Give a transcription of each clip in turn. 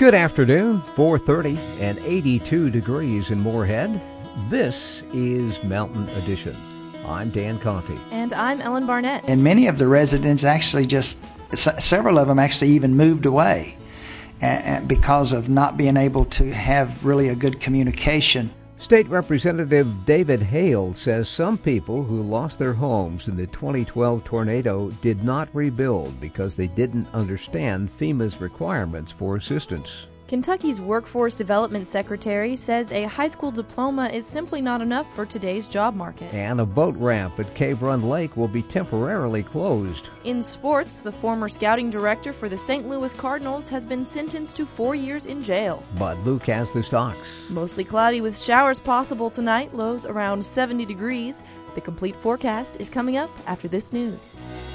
Good afternoon, 4:30 and 82 degrees in Moorhead. This is Mountain Edition. I'm Dan Conti. And I'm Ellen Barnett. And many of the residents actually several of them actually even moved away because of not being able to have really a good communication. State Representative David Hale says some people who lost their homes in the 2012 tornado did not rebuild because they didn't understand FEMA's requirements for assistance. Kentucky's Workforce Development Secretary says a high school diploma is simply not enough for today's job market. And a boat ramp at Cave Run Lake will be temporarily closed. In sports, the former scouting director for the St. Louis Cardinals has been sentenced to 4 years in jail. But Luke has the stocks. Mostly cloudy with showers possible tonight, lows around 70 degrees. The complete forecast is coming up after this news.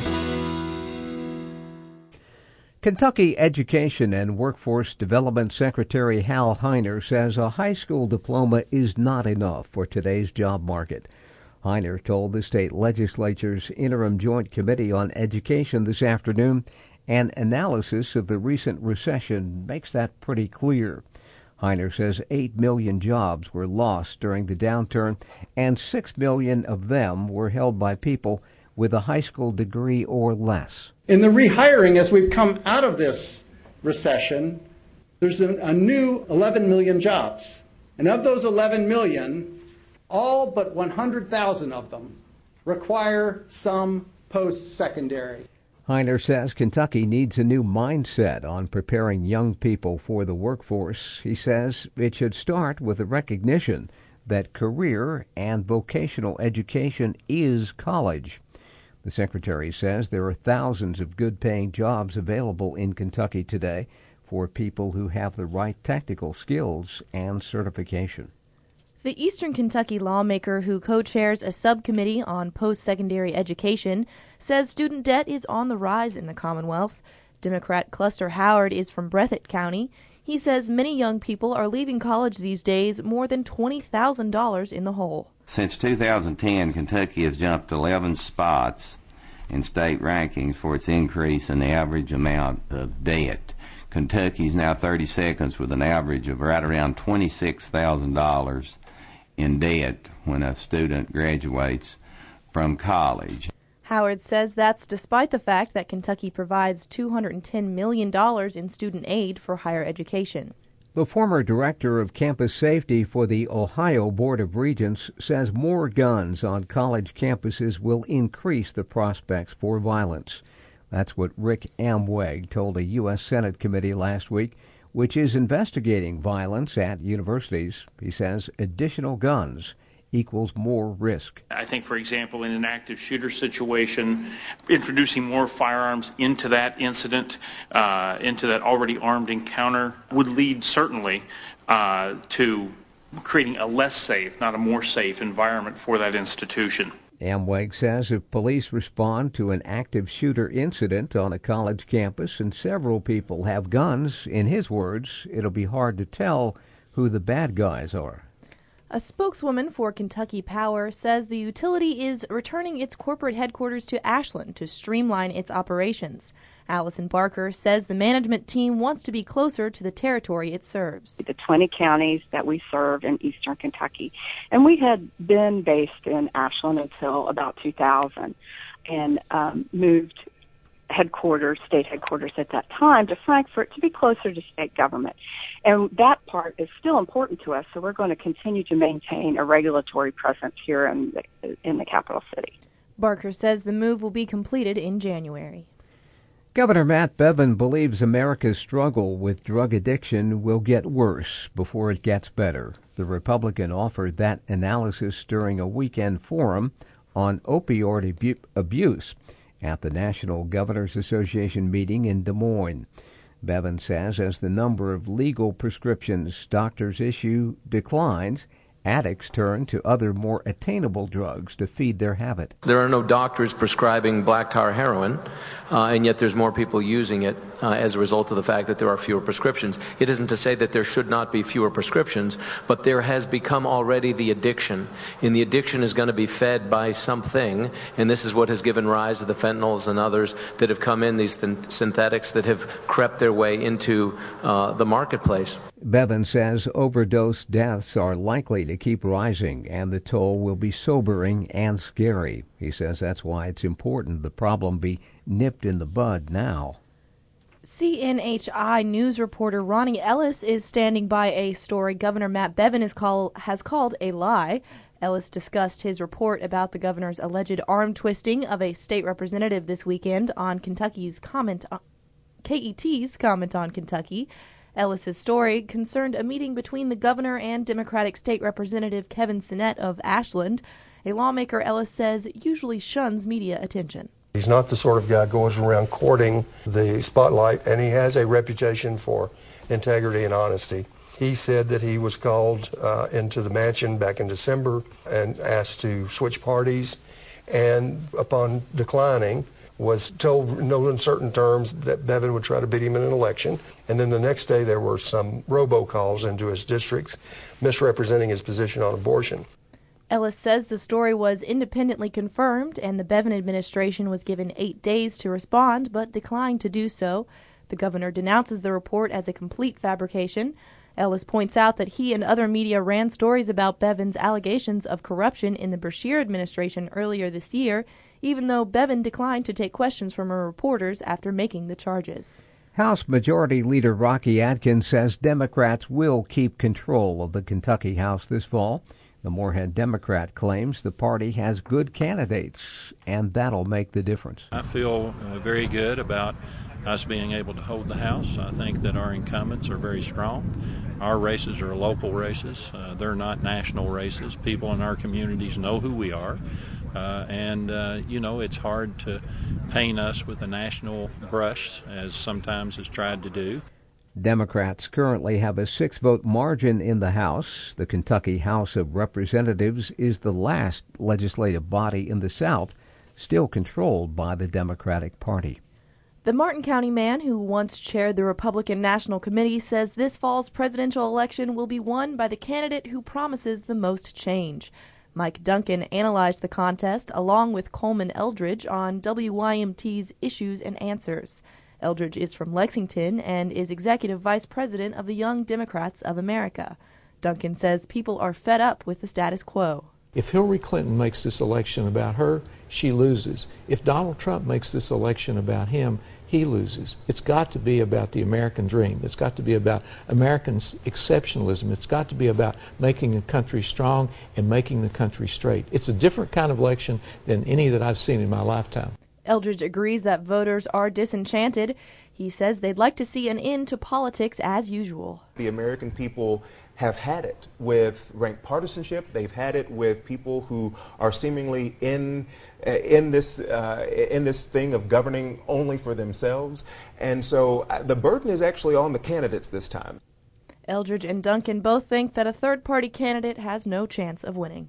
Kentucky Education and Workforce Development Secretary Hal Heiner says a high school diploma is not enough for today's job market. Heiner told the state legislature's Interim Joint Committee on Education this afternoon an analysis of the recent recession makes that pretty clear. Heiner says 8 million jobs were lost during the downturn, and 6 million of them were held by people with a high school degree or less. In the rehiring, as we've come out of this recession, there's a new 11 million jobs. And of those 11 million, all but 100,000 of them require some post-secondary. Heiner says Kentucky needs a new mindset on preparing young people for the workforce. He says it should start with the recognition that career and vocational education is college. The Secretary says there are thousands of good-paying jobs available in Kentucky today for people who have the right technical skills and certification. The Eastern Kentucky lawmaker who co-chairs a subcommittee on post-secondary education says student debt is on the rise in the Commonwealth. Democrat Cluster Howard is from Breathitt County. He says many young people are leaving college these days more than $20,000 in the hole. Since 2010, Kentucky has jumped 11 spots in state rankings for its increase in the average amount of debt. Kentucky is now 32nd with an average of right around $26,000 in debt when a student graduates from college. Howard says that's despite the fact that Kentucky provides $210 million in student aid for higher education. The former director of campus safety for the Ohio Board of Regents says more guns on college campuses will increase the prospects for violence. That's what Rick Amweg told a U.S. Senate committee last week, which is investigating violence at universities. He says additional guns equals more risk. I think, for example, in an active shooter situation, introducing more firearms into that incident, into that already armed encounter, would lead certainly to creating a less safe, not a more safe environment for that institution. Amweg says if police respond to an active shooter incident on a college campus and several people have guns, in his words, it'll be hard to tell who the bad guys are. A spokeswoman for Kentucky Power says the utility is returning its corporate headquarters to Ashland to streamline its operations. Allison Barker says the management team wants to be closer to the territory it serves. The 20 counties that we serve in eastern Kentucky. And we had been based in Ashland until about 2000 and moved state headquarters at that time to Frankfort to be closer to state government. And that part is still important to us, so we're going to continue to maintain a regulatory presence here in the capital city. Barker says the move will be completed in January. Governor Matt Bevin believes America's struggle with drug addiction will get worse before it gets better. The Republican offered that analysis during a weekend forum on opioid abuse at the National Governors Association meeting in Des Moines. Bevin says as the number of legal prescriptions doctors issue declines Addicts turn to other more attainable drugs to feed their habit. There are no doctors prescribing black tar heroin, and yet there's more people using it as a result of the fact that there are fewer prescriptions. It isn't to say that there should not be fewer prescriptions, but there has become already the addiction, and the addiction is going to be fed by something, and this is what has given rise to the fentanyls and others that have come in, these synthetics that have crept their way into the marketplace. Bevan says overdose deaths are likely to keep rising, and the toll will be sobering and scary. He says that's why it's important the problem be nipped in the bud now. CNHI news reporter Ronnie Ellis is standing by a story Governor Matt Bevin has called a lie. Ellis discussed his report about the governor's alleged arm twisting of a state representative this weekend on KET's comment on Kentucky. Ellis's story concerned a meeting between the governor and Democratic State Representative Kevin Sinnett of Ashland, a lawmaker Ellis says usually shuns media attention. He's not the sort of guy who goes around courting the spotlight, and he has a reputation for integrity and honesty. He said that he was called into the mansion back in December and asked to switch parties, and upon declining, was told in no uncertain terms that Bevin would try to beat him in an election. And then the next day there were some robocalls into his districts misrepresenting his position on abortion. Ellis says the story was independently confirmed and the Bevin administration was given 8 days to respond but declined to do so. The governor denounces the report as a complete fabrication. Ellis points out that he and other media ran stories about Bevin's allegations of corruption in the Beshear administration earlier this year, even though Bevin declined to take questions from her reporters after making the charges. House Majority Leader Rocky Adkins says Democrats will keep control of the Kentucky House this fall. The Moorhead Democrat claims the party has good candidates, and that'll make the difference. I feel very good about us being able to hold the House. I think that our incumbents are very strong. Our races are local races. They're not national races. People in our communities know who we are. It's hard to paint us with a national brush, as sometimes is tried to do. Democrats currently have a 6-vote margin in the House. The Kentucky House of Representatives is the last legislative body in the South still controlled by the Democratic Party. The Martin County man who once chaired the Republican National Committee says this fall's presidential election will be won by the candidate who promises the most change. Mike Duncan analyzed the contest along with Coleman Eldridge on WYMT's Issues and Answers. Eldridge is from Lexington and is executive vice president of the Young Democrats of America. Duncan says people are fed up with the status quo. If Hillary Clinton makes this election about her, she loses. If Donald Trump makes this election about him, he loses. It's got to be about the American dream. It's got to be about American exceptionalism. It's got to be about making the country strong and making the country straight. It's a different kind of election than any that I've seen in my lifetime. Eldridge agrees that voters are disenchanted. He says they'd like to see an end to politics as usual. The American people have had it with rank partisanship. They've had it with people who are seemingly in this thing of governing only for themselves. And so the burden is actually on the candidates this time. Eldridge and Duncan both think that a third-party candidate has no chance of winning.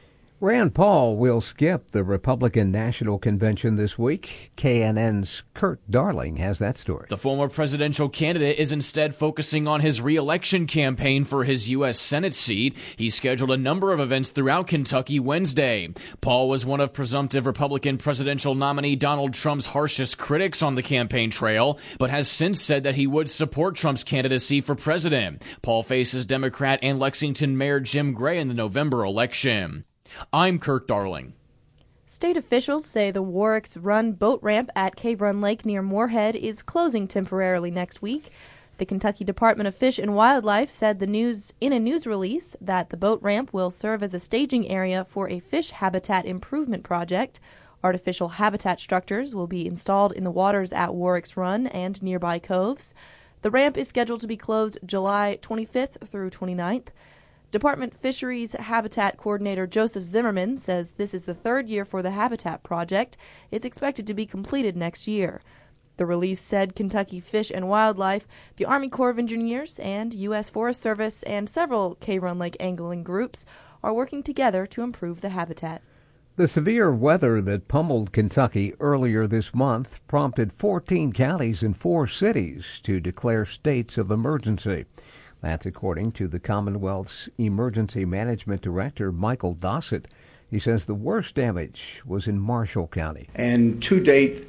Rand Paul will skip the Republican National Convention this week. KNN's Kurt Darling has that story. The former presidential candidate is instead focusing on his re-election campaign for his U.S. Senate seat. He scheduled a number of events throughout Kentucky Wednesday. Paul was one of presumptive Republican presidential nominee Donald Trump's harshest critics on the campaign trail, but has since said that he would support Trump's candidacy for president. Paul faces Democrat and Lexington Mayor Jim Gray in the November election. I'm Kurt Darling. State officials say the Warwick's Run boat ramp at Cave Run Lake near Moorhead is closing temporarily next week. The Kentucky Department of Fish and Wildlife said in a news release that the boat ramp will serve as a staging area for a fish habitat improvement project. Artificial habitat structures will be installed in the waters at Warwick's Run and nearby coves. The ramp is scheduled to be closed July 25th through 29th. Department Fisheries Habitat Coordinator Joseph Zimmerman says this is the third year for the Habitat Project. It's expected to be completed next year. The The release said Kentucky Fish and Wildlife, the Army Corps of Engineers, and U.S. Forest Service and several K-Run Lake angling groups are working together to improve the habitat. The severe weather that pummeled Kentucky earlier this month prompted 14 counties and 4 cities to declare states of emergency. That's according to the Commonwealth's Emergency Management Director, Michael Dossett. He says the worst damage was in Marshall County. And to date,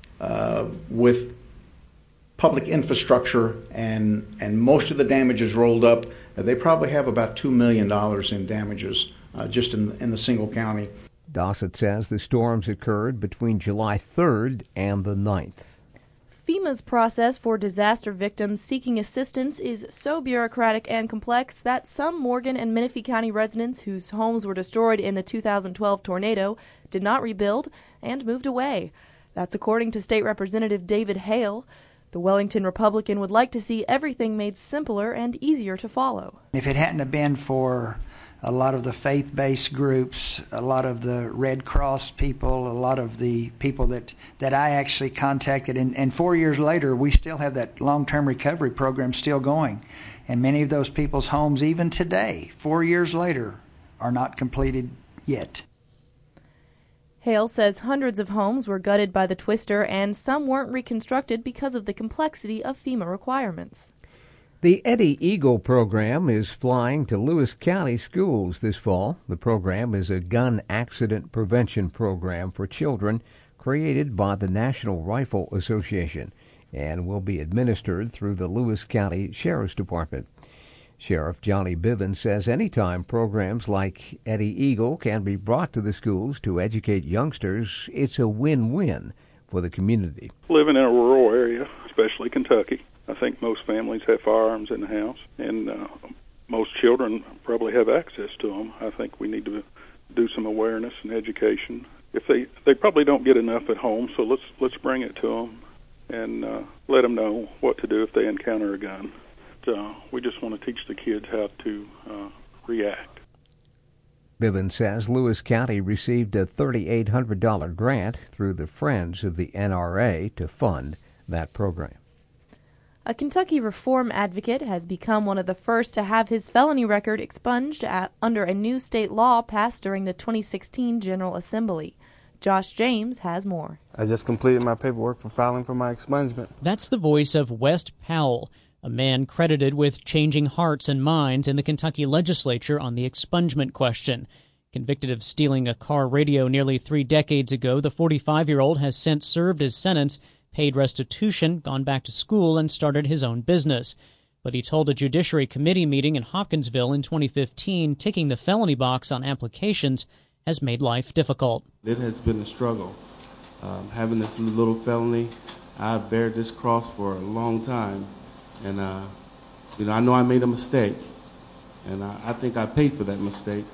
with public infrastructure and most of the damages rolled up, they probably have about $2 million in damages just in the single county. Dossett says the storms occurred between July 3rd and the 9th. FEMA's process for disaster victims seeking assistance is so bureaucratic and complex that some Morgan and Menifee County residents whose homes were destroyed in the 2012 tornado did not rebuild and moved away. That's according to State Representative David Hale. The Wellington Republican would like to see everything made simpler and easier to follow. If it hadn't have been for a lot of the faith-based groups, a lot of the Red Cross people, a lot of the people that I actually contacted, and 4 years later, we still have that long-term recovery program still going. And many of those people's homes, even today, 4 years later, are not completed yet. Hale says hundreds of homes were gutted by the twister and some weren't reconstructed because of the complexity of FEMA requirements. The Eddie Eagle program is flying to Lewis County schools this fall. The program is a gun accident prevention program for children created by the National Rifle Association and will be administered through the Lewis County Sheriff's Department. Sheriff Johnny Bivens says anytime programs like Eddie Eagle can be brought to the schools to educate youngsters, it's a win-win for the community. Living in a rural area, especially Kentucky, I think most families have firearms in the house, and most children probably have access to them. I think we need to do some awareness and education. If they probably don't get enough at home, so let's bring it to them and let them know what to do if they encounter a gun. We just want to teach the kids how to react. Bivens says Lewis County received a $3,800 grant through the Friends of the NRA to fund that program. A Kentucky reform advocate has become one of the first to have his felony record expunged under a new state law passed during the 2016 General Assembly. Josh James has more. I just completed my paperwork for filing for my expungement. That's the voice of West Powell, a man credited with changing hearts and minds in the Kentucky legislature on the expungement question. Convicted of stealing a car radio nearly 3 decades ago, the 45-year-old has since served his sentence, paid restitution, gone back to school, and started his own business. But he told a Judiciary Committee meeting in Hopkinsville in 2015 ticking the felony box on applications has made life difficult. It has been a struggle. Having this little felony, I've bared this cross for a long time. And, I know I made a mistake. And I think I paid for that mistake,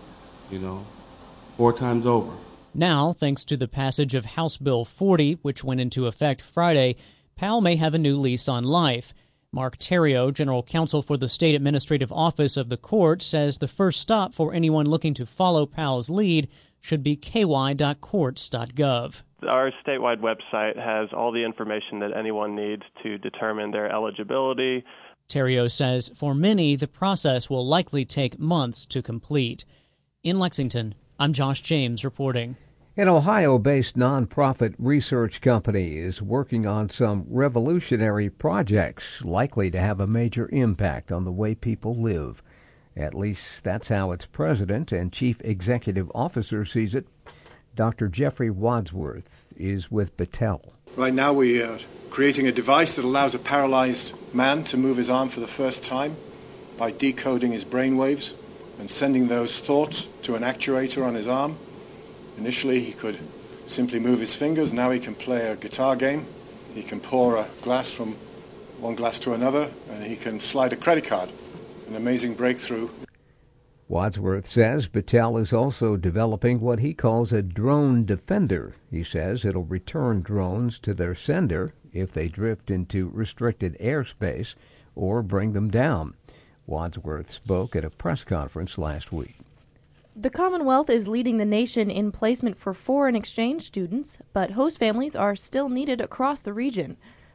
4 times over. Now, thanks to the passage of House Bill 40, which went into effect Friday, Powell may have a new lease on life. Mark Terrio, general counsel for the State Administrative Office of the court, says the first stop for anyone looking to follow Powell's lead should be ky.courts.gov. Our statewide website has all the information that anyone needs to determine their eligibility. Terrio says for many, the process will likely take months to complete. In Lexington, I'm Josh James reporting. An Ohio-based nonprofit research company is working on some revolutionary projects likely to have a major impact on the way people live. At least that's how its president and chief executive officer sees it. Dr. Jeffrey Wadsworth is with Battelle. Right now we are creating a device that allows a paralyzed man to move his arm for the first time by decoding his brainwaves and sending those thoughts to an actuator on his arm. Initially, he could simply move his fingers. Now he can play a guitar game. He can pour a glass from one glass to another, and he can slide a credit card. An amazing breakthrough. Wadsworth says Battelle is also developing what he calls a drone defender. He says it'll return drones to their sender if they drift into restricted airspace or bring them down. Wadsworth spoke at a press conference last week. The Commonwealth is leading the nation in placement for foreign exchange students, but host families are still needed across the region.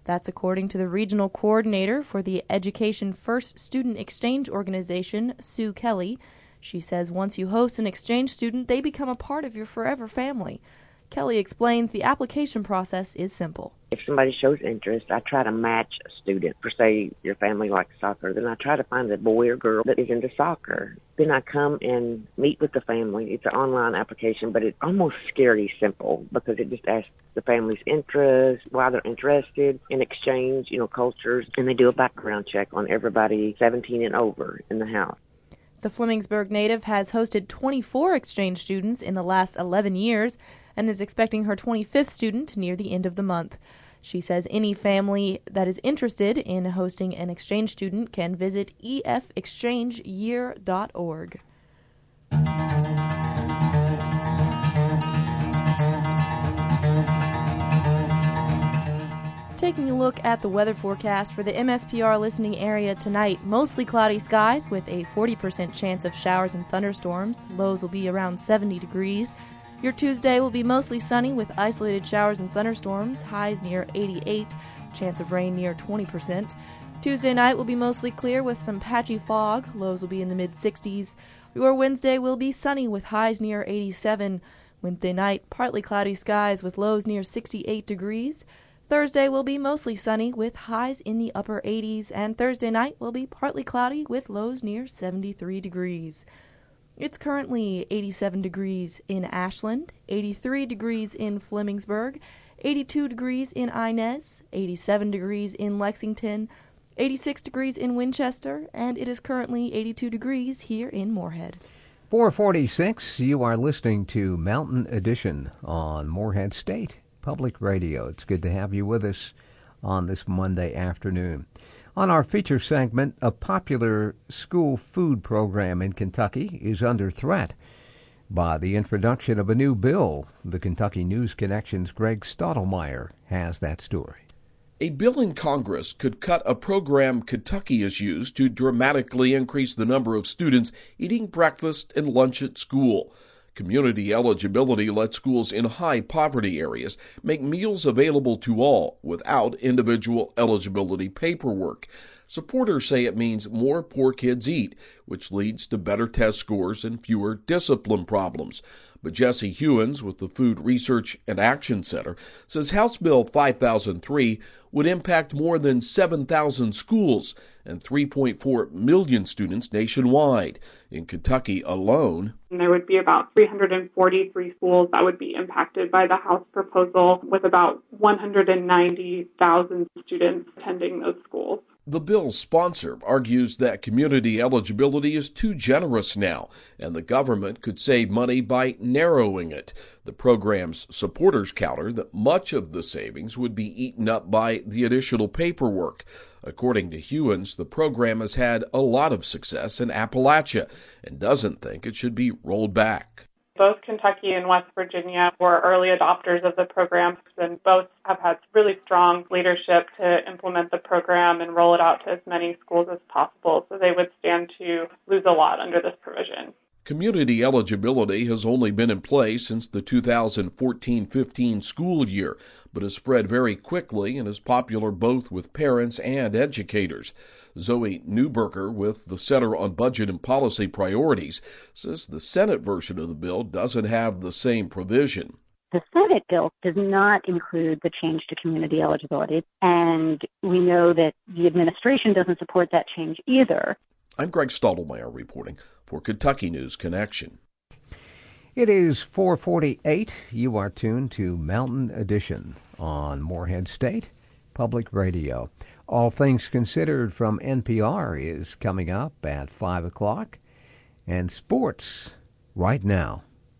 That's according to the regional coordinator for the Education First Student Exchange Organization, Sue Kelly. She says once you host an exchange student, they become a part of your forever family. Kelly explains the application process is simple. If somebody shows interest, I try to match a student. For say your family likes soccer, then I try to find a boy or girl that is into soccer. Then I come and meet with the family. It's an online application, but it's almost scary simple because it just asks the family's interest, why they're interested in exchange, cultures, and they do a background check on everybody 17 and over in the house. The Flemingsburg native has hosted 24 exchange students in the last 11 years and is expecting her 25th student near the end of the month. She says any family that is interested in hosting an exchange student can visit efexchangeyear.org. Taking a look at the weather forecast for the MSPR listening area tonight, mostly cloudy skies with a 40% chance of showers and thunderstorms. Lows will be around 70 degrees. Your Tuesday will be mostly sunny with isolated showers and thunderstorms, highs near 88, chance of rain near 20%. Tuesday night will be mostly clear with some patchy fog, lows will be in the mid-60s. Your Wednesday will be sunny with highs near 87. Wednesday night, partly cloudy skies with lows near 68 degrees. Thursday will be mostly sunny with highs in the upper 80s, and Thursday night will be partly cloudy with lows near 73 degrees. It's currently 87 degrees in Ashland, 83 degrees in Flemingsburg, 82 degrees in Inez, 87 degrees in Lexington, 86 degrees in Winchester, and it is currently 82 degrees here in Moorhead. 446, you are listening to Mountain Edition on Moorhead State Public Radio. It's good to have you with us on this Monday afternoon. On our feature segment, a popular school food program in Kentucky is under threat by the introduction of a new bill. The Kentucky News Connection's Greg Stottlemyre has that story. A bill in Congress could cut a program Kentucky has used to dramatically increase the number of students eating breakfast and lunch at school. Community eligibility lets schools in high poverty areas make meals available to all without individual eligibility paperwork. Supporters say it means more poor kids eat, which leads to better test scores and fewer discipline problems. But Jesse Hewins with the Food Research and Action Center says House Bill 5003 would impact more than 7,000 schools and 3.4 million students nationwide. In Kentucky alone, there would be about 343 schools that would be impacted by the House proposal, with about 190,000 students attending those schools. The bill's sponsor argues that community eligibility is too generous now, and the government could save money by narrowing it. The program's supporters counter that much of the savings would be eaten up by the additional paperwork. According to Hewins, the program has had a lot of success in Appalachia and doesn't think it should be rolled back. Both Kentucky and West Virginia were early adopters of the program, and both have had really strong leadership to implement the program and roll it out to as many schools as possible, so they would stand to lose a lot under this provision. Community eligibility has only been in place since the 2014-15 school year, but has spread very quickly and is popular both with parents and educators. Zoe Newberger with the Center on Budget and Policy Priorities says the Senate version of the bill doesn't have the same provision. The Senate bill does not include the change to community eligibility, and we know that the administration doesn't support that change either. I'm Greg Stottlemyre reporting for Kentucky News Connection. It is 4:48. You are tuned to Mountain Edition on Moorhead State Public Radio. All Things Considered from NPR is coming up at 5 o'clock, and sports right now.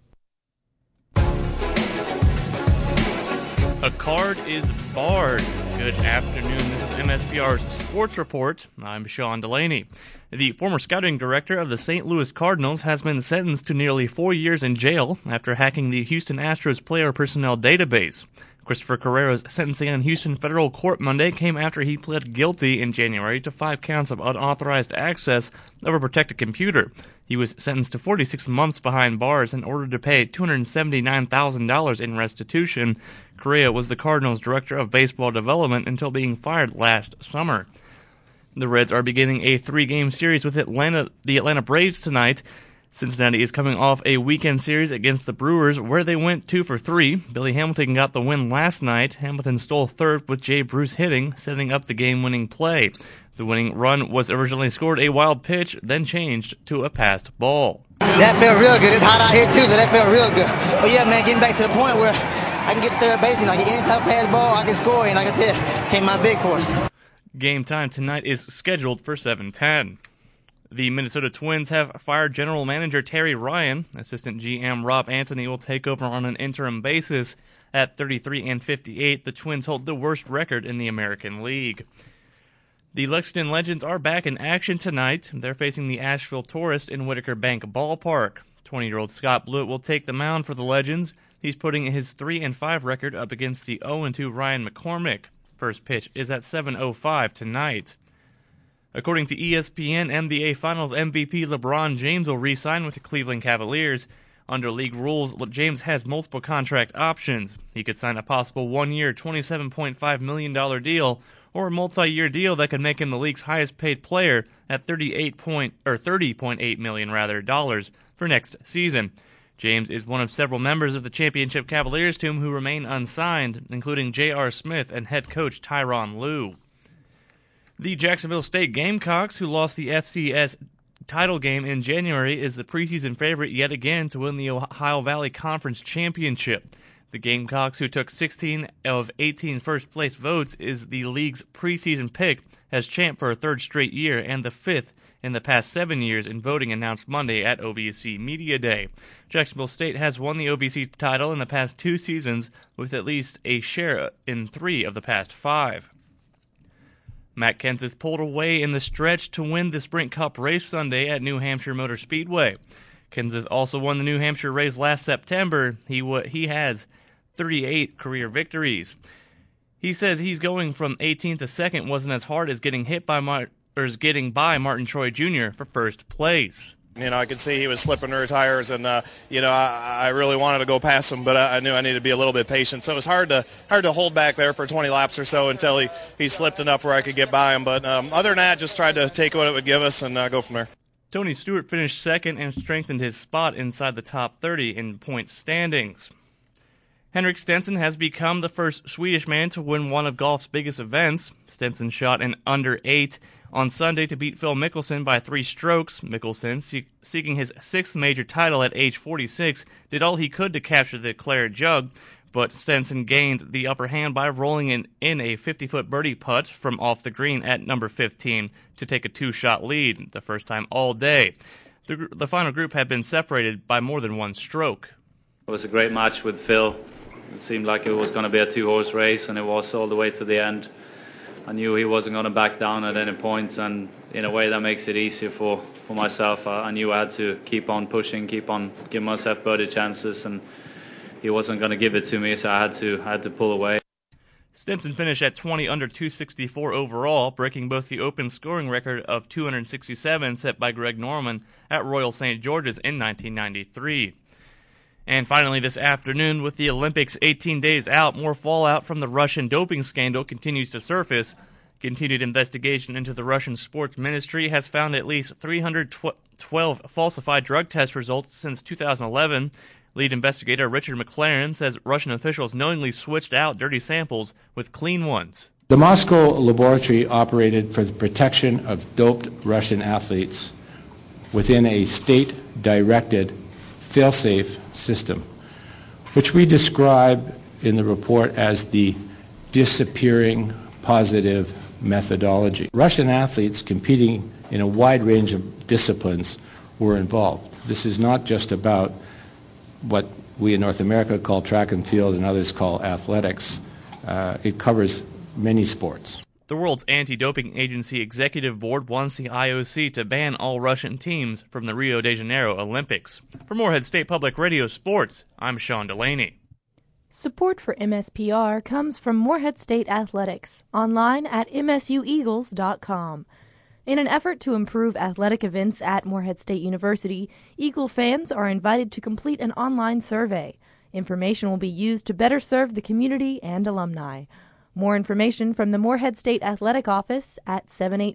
A card is barred. Good afternoon. This is MSPR's Sports Report. I'm Sean Delaney. The former scouting director of the St. Louis Cardinals has been sentenced to nearly 4 years in jail after hacking the Houston Astros player personnel database. Christopher Carrero's sentencing in Houston federal court Monday came after he pled guilty in January to 5 counts of unauthorized access of a protected computer. He was sentenced to 46 months behind bars and ordered to pay $279,000 in restitution. Carrero was the Cardinals' director of baseball development until being fired last summer. The Reds are beginning a 3-game series with the Atlanta Braves tonight. Cincinnati is coming off a weekend series against the Brewers where they went 2 for 3. Billy Hamilton got the win last night. Hamilton stole third with Jay Bruce hitting, setting up the game-winning play. The winning run was originally scored a wild pitch, then changed to a passed ball. That felt real good. It's hot out here too, so that felt real good. But yeah, man, getting back to the point where I can get third base and like any type of pass ball, I can score. And like I said, came out big for us. Game time tonight is scheduled for 7:10. The Minnesota Twins have fired general manager Terry Ryan. Assistant GM Rob Anthony will take over on an interim basis. At 33-58, the Twins hold the worst record in the American League. The Lexington Legends are back in action tonight. They're facing the Asheville Tourist in Whitaker Bank Ballpark. 20-year-old Scott Blewett will take the mound for the Legends. He's putting his 3-5 record up against the 0-2 Ryan McCormick. First pitch is at 7:05 tonight. According to ESPN, NBA Finals MVP LeBron James will re-sign with the Cleveland Cavaliers. Under league rules, James has multiple contract options. He could sign a possible 1-year, $27.5 million deal or a multi-year deal that could make him the league's highest-paid player at $30.8 million for next season. James is one of several members of the championship Cavaliers team who remain unsigned, including J.R. Smith and head coach Tyronn Lue. The Jacksonville State Gamecocks, who lost the FCS title game in January, is the preseason favorite yet again to win the Ohio Valley Conference Championship. The Gamecocks, who took 16 of 18 first-place votes, is the league's preseason pick as champ for a third straight year and the fifth in the past 7 years in voting announced Monday at OVC Media Day. Jacksonville State has won the OVC title in the past 2 seasons with at least a share in 3 of the past 5. Matt Kenseth pulled away in the stretch to win the Sprint Cup race Sunday at New Hampshire Motor Speedway. Kenseth also won the New Hampshire race last September. He has 38 career victories. He says he's going from 18th to 2nd wasn't as hard as getting by Martin Troy Jr. for first place. I could see he was slipping her tires, and I really wanted to go past him, but I knew I needed to be a little bit patient. So it was hard to hold back there for 20 laps or so until he slipped enough where I could get by him. But other than that, just tried to take what it would give us and go from there. Tony Stewart finished second and strengthened his spot inside the top 30 in points standings. Henrik Stenson has become the first Swedish man to win one of golf's biggest events. Stenson shot an under 8 on Sunday to beat Phil Mickelson by 3 strokes. Mickelson, seeking his 6th major title at age 46, did all he could to capture the claret jug, but Stenson gained the upper hand by rolling in a 50-foot birdie putt from off the green at number 15 to take a 2-shot lead, the first time all day. The final group had been separated by more than 1 stroke. It was a great match with Phil. It seemed like it was going to be a 2-horse race, and it was all the way to the end. I knew he wasn't going to back down at any point, and in a way that makes it easier for myself. I knew I had to keep on pushing, keep on giving myself birdie chances, and he wasn't going to give it to me, so I had to pull away. Stenson finished at 20 under 264 overall, breaking both the Open scoring record of 267 set by Greg Norman at Royal St. George's in 1993. And finally this afternoon, with the Olympics 18 days out, more fallout from the Russian doping scandal continues to surface. Continued investigation into the Russian sports ministry has found at least 312 falsified drug test results since 2011. Lead investigator Richard McLaren says Russian officials knowingly switched out dirty samples with clean ones. The Moscow laboratory operated for the protection of doped Russian athletes within a state-directed fail-safe system, which we describe in the report as the disappearing positive methodology. Russian athletes competing in a wide range of disciplines were involved. This is not just about what we in North America call track and field and others call athletics. It covers many sports. The world's anti-doping agency executive board wants the IOC to ban all Russian teams from the Rio de Janeiro Olympics. For Moorhead State Public Radio Sports, I'm Sean Delaney. Support for MSPR comes from Morehead State Athletics, online at msueagles.com. In an effort to improve athletic events at Morehead State University, Eagle fans are invited to complete an online survey. Information will be used to better serve the community and alumni. More information from the Morehead State Athletic Office at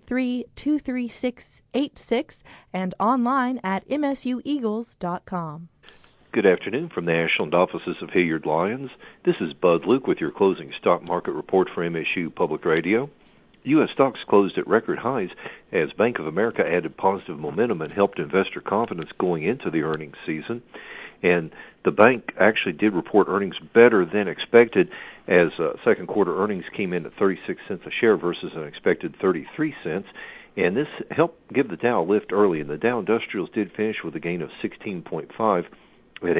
783-236-86 and online at msueagles.com. Good afternoon from the Ashland offices of Hilliard Lyons. This is Bud Luke with your closing stock market report for MSU Public Radio. U.S. stocks closed at record highs as Bank of America added positive momentum and helped investor confidence going into the earnings season. And the bank actually did report earnings better than expected as second quarter earnings came in at 36 cents a share versus an expected 33 cents. And this helped give the Dow a lift early, and the Dow Industrials did finish with a gain of 16.5 at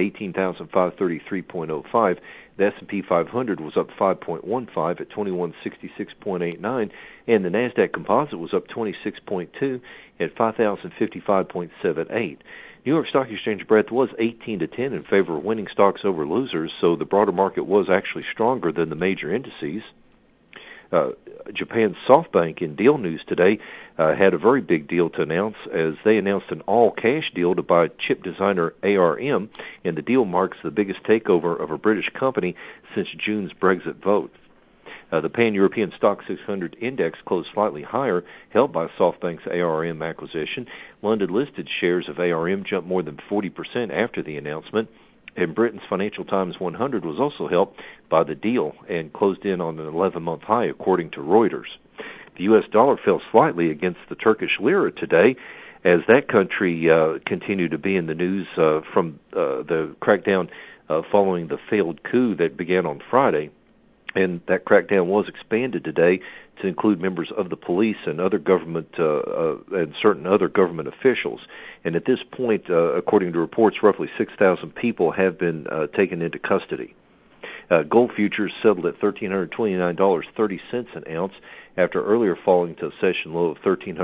18,533.05. The S&P 500 was up 5.15 at 2166.89, and the Nasdaq Composite was up 26.2 at 5,055.78. New York Stock Exchange breadth was 18-10 in favor of winning stocks over losers, so the broader market was actually stronger than the major indices. Japan's SoftBank, in deal news today, had a very big deal to announce as they announced an all-cash deal to buy chip designer ARM, and the deal marks the biggest takeover of a British company since June's Brexit vote. The Pan-European Stock 600 index closed slightly higher, helped by SoftBank's ARM acquisition. London-listed shares of ARM jumped more than 40% after the announcement. And Britain's Financial Times 100 was also helped by the deal and closed in on an 11-month high, according to Reuters. The U.S. dollar fell slightly against the Turkish lira today as that country continued to be in the news from the crackdown following the failed coup that began on Friday. And that crackdown was expanded today to include members of the police and other government and certain other government officials. And at this point, according to reports, roughly 6,000 people have been taken into custody. Gold futures settled at $1,329.30 an ounce after earlier falling to a session low of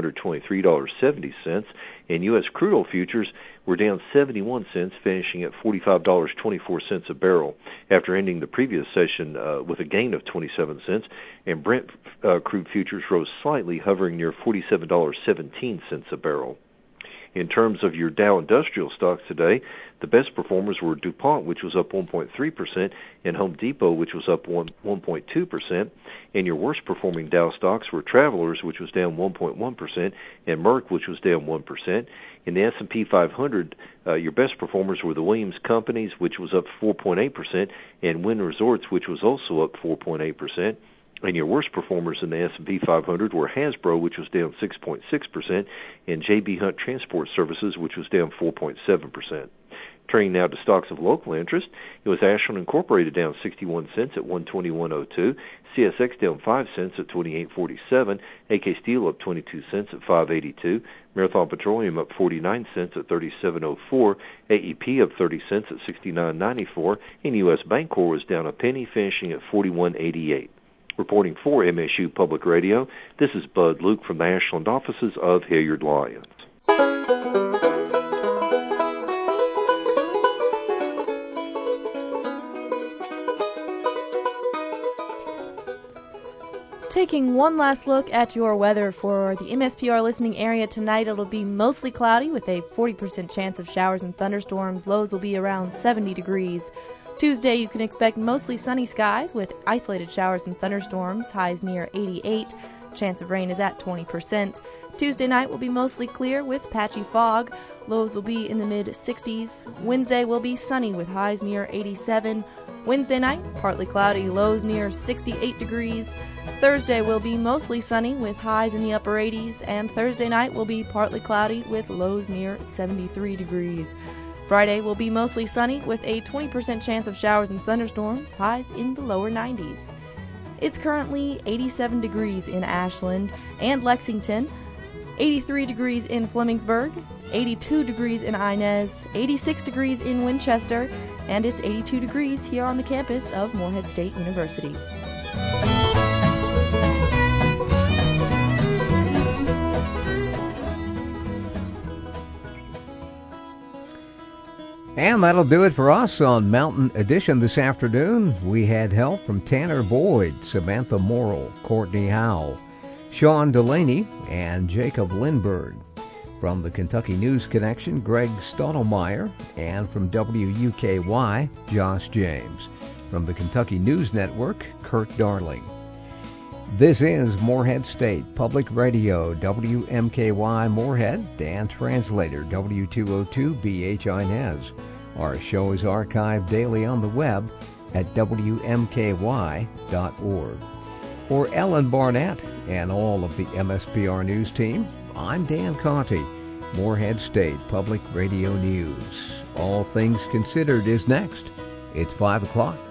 $1,323.70. And U.S. crude oil futures were down 71 cents, finishing at $45.24 a barrel after ending the previous session with a gain of 27 cents. And Brent crude futures rose slightly, hovering near $47.17 a barrel. In terms of your Dow Industrial stocks today, the best performers were DuPont, which was up 1.3%, and Home Depot, which was up 1.2%. And your worst performing Dow stocks were Travelers, which was down 1.1%, and Merck, which was down 1%. In the S&P 500, your best performers were the Williams Companies, which was up 4.8%, and Wynn Resorts, which was also up 4.8%. And your worst performers in the S&P 500 were Hasbro, which was down 6.6%, and J.B. Hunt Transport Services, which was down 4.7%. Turning now to stocks of local interest, it was Ashland Incorporated down 61 cents at 121.02, CSX down 5 cents at 28.47, AK Steel up 22 cents at 5.82, Marathon Petroleum up 49 cents at 37.04, AEP up 30 cents at 69.94, and U.S. Bancorp was down a penny, finishing at 41.88. Reporting for MSU Public Radio, this is Bud Luke from the Ashland offices of Hilliard Lyons. Taking one last look at your weather for the MSPR listening area tonight, it'll be mostly cloudy with a 40% chance of showers and thunderstorms. Lows will be around 70 degrees. Tuesday, you can expect mostly sunny skies with isolated showers and thunderstorms, highs near 88. Chance of rain is at 20%. Tuesday night will be mostly clear with patchy fog. Lows will be in the mid-60s. Wednesday will be sunny with highs near 87. Wednesday night, partly cloudy, lows near 68 degrees. Thursday will be mostly sunny with highs in the upper 80s. And Thursday night will be partly cloudy with lows near 73 degrees. Friday will be mostly sunny with a 20% chance of showers and thunderstorms, highs in the lower 90s. It's currently 87 degrees in Ashland and Lexington, 83 degrees in Flemingsburg, 82 degrees in Inez, 86 degrees in Winchester, and it's 82 degrees here on the campus of Morehead State University. And that'll do it for us on Mountain Edition this afternoon. We had help from Tanner Boyd, Samantha Morrill, Courtney Howell, Sean Delaney, and Jacob Lindberg. From the Kentucky News Connection, Greg Stottlemyre, and from WUKY, Josh James. From the Kentucky News Network, Kurt Darling. This is Morehead State Public Radio, WMKY Morehead, and translator W202BH Inez. Our show is archived daily on the web at WMKY.org. For Ellen Barnett and all of the MSPR News team, I'm Dan Conti, Morehead State Public Radio News. All Things Considered is next. It's 5 o'clock.